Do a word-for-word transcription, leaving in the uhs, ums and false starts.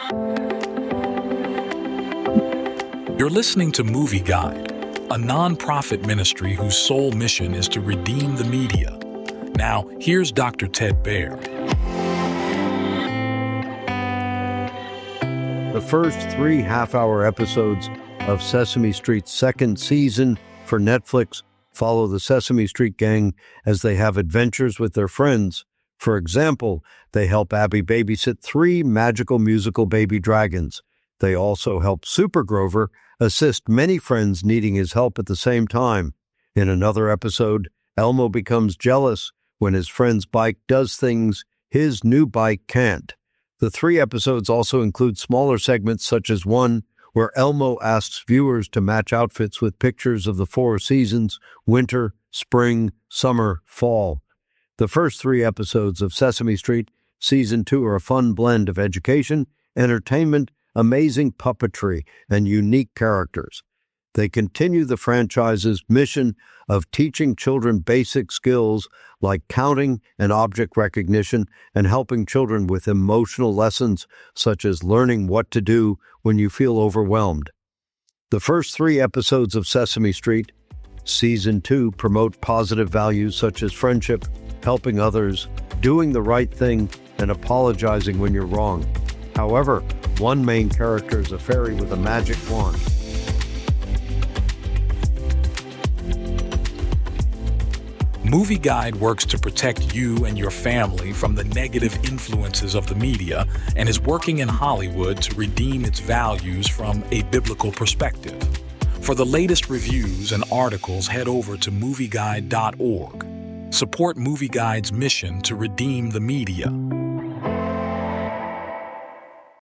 You're listening to Movie Guide, a non-profit ministry whose sole mission is to redeem the media. Now, here's Doctor Ted Baehr. The first three half-hour episodes of Sesame Street's second season for Netflix follow the Sesame Street gang as they have adventures with their friends. For example, they help Abby babysit three magical musical baby dragons. They also help Super Grover assist many friends needing his help at the same time. In another episode, Elmo becomes jealous when his friend's bike does things his new bike can't. The three episodes also include smaller segments such as one where Elmo asks viewers to match outfits with pictures of the four seasons: winter, spring, summer, fall. The first three episodes of Sesame Street Season two are a fun blend of education, entertainment, amazing puppetry, and unique characters. They continue the franchise's mission of teaching children basic skills like counting and object recognition, and helping children with emotional lessons such as learning what to do when you feel overwhelmed. The first three episodes of Sesame Street Season two promote positive values such as friendship, helping others, doing the right thing, and apologizing when you're wrong. However, one main character is a fairy with a magic wand. Movie Guide works to protect you and your family from the negative influences of the media and is working in Hollywood to redeem its values from a biblical perspective. For the latest reviews and articles, head over to movie guide dot org. Support Movie Guide's mission to redeem the media.